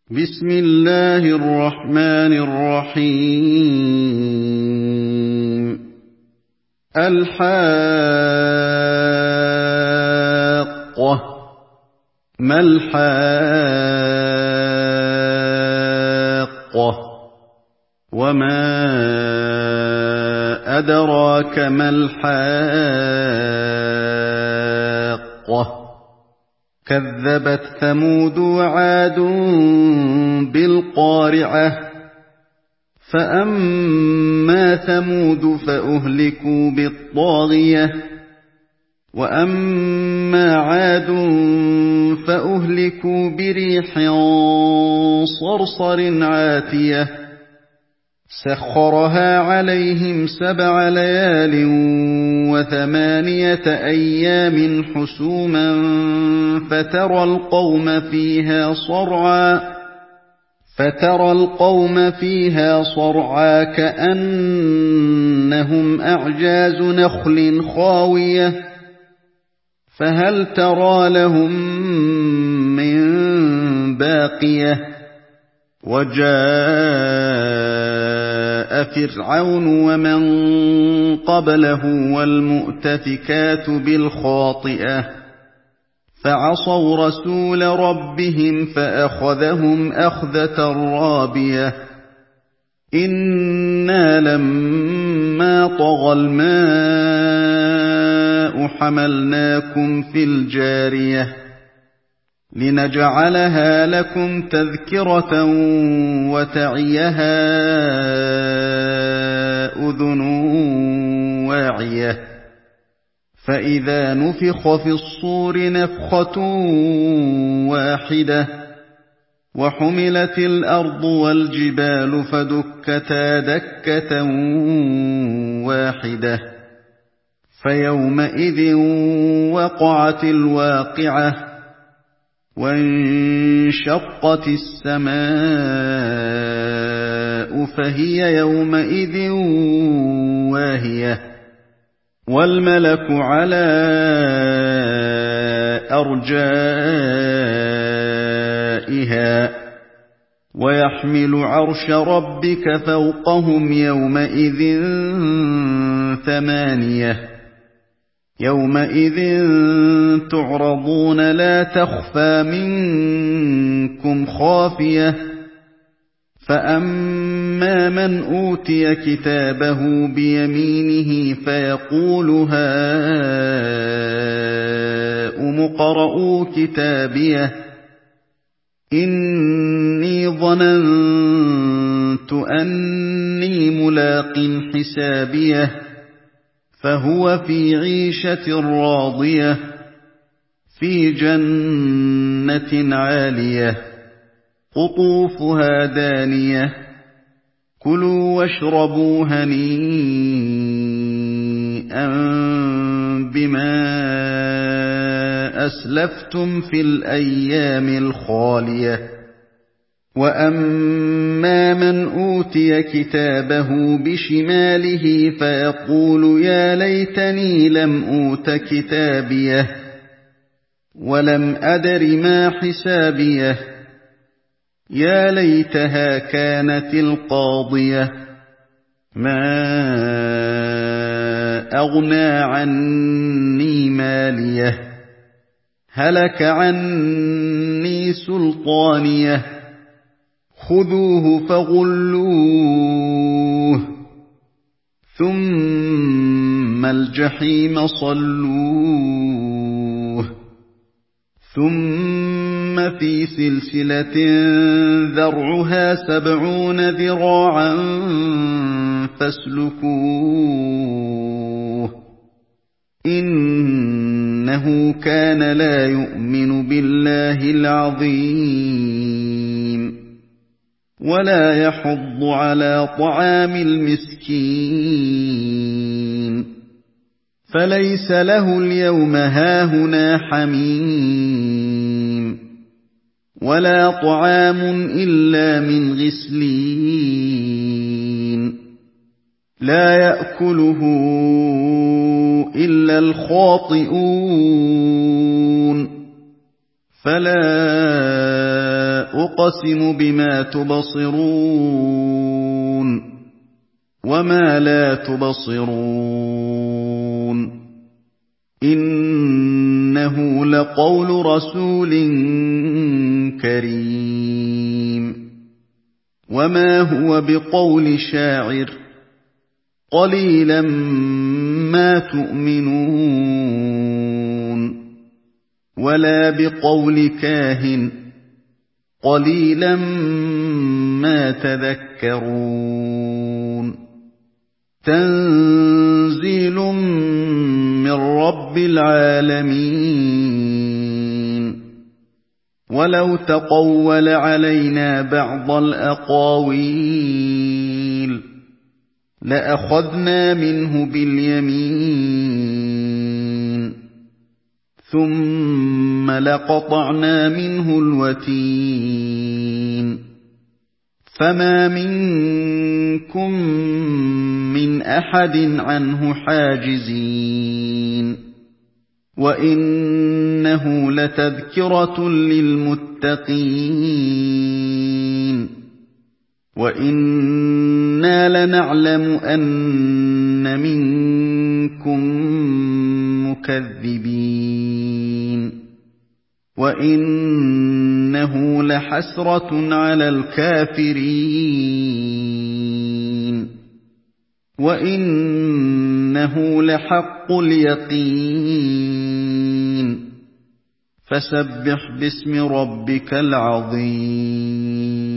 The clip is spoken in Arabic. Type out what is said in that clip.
بسم الله الرحمن الرحيم الحاقة ما الحاقة وما أدراك ما الحاقة كذبت ثمود وعاد بالقارعة فأما ثمود فأهلكوا بالطاغية وأما عاد فأهلكوا بريح صرصر عاتية سخرها عليهم 7 ليال و8 أيام حسوما فترى القوم فيها صرعا كأنهم أعجاز نخل خاوية فهل ترى لهم من باقية وجاء فرعون ومن قبله والمؤتفكات بالخاطئة فعصوا رسول ربهم فأخذهم أخذة رابية إنا لما طغى الماء حملناكم في الجارية لنجعلها لكم تذكرة وتعيها أذن واعية فإذا نفخ في الصور نفخة واحدة وحملت الأرض والجبال فدكتا دكة واحدة فيومئذ وقعت الواقعة وانشقت السماء فهي يومئذ واهية والملك على أرجائها ويحمل عرش ربك فوقهم يومئذ 8 يومئذ تعرضون لا تخفى منكم خافية فأما من أوتي كتابه بيمينه فيقول هاؤم اقرءوا كتابيه إني ظننت أني ملاق حسابيه فهو في عيشة راضية في جنة عالية قطوفها دانية كلوا واشربوا هنيئا بما أسلفتم في الأيام الخالية وأما من أوتي كتابه بشماله فيقول يا ليتني لم أوت كتابيه ولم أدر ما حسابيه يا ليتها كانت القاضية ما أغنى عني ماليه هلك عني سلطانيه خذوه فغلوه ثم الجحيم صلوه ثم في سلسلة ذرعها 70 ذراعا فاسلكوه إنه كان لا يؤمن بالله العظيم ولا يحض على طعام المسكين فليس له اليوم هاهنا حميم ولا طعام إلا من غسلين لا يأكله إلا الخاطئون فلا أقسم بما تبصرون وما لا تبصرون إنه لقول رسول كريم وما هو بقول شاعر قليلا ما تؤمنون ولا بقول كاهن قليلا ما تذكرون تنزيل من رب العالمين ولو تقول علينا بعض الأقاويل لأخذنا منه باليمين ثم لقطعنا منه الوتين فما منكم من أحد عنه حاجزين وإنه لتذكرة للمتقين وإنا لنعلم أن منكم مكذبين وإنه لحسرة على الكافرين وإنه لحق اليقين فسبح باسم ربك العظيم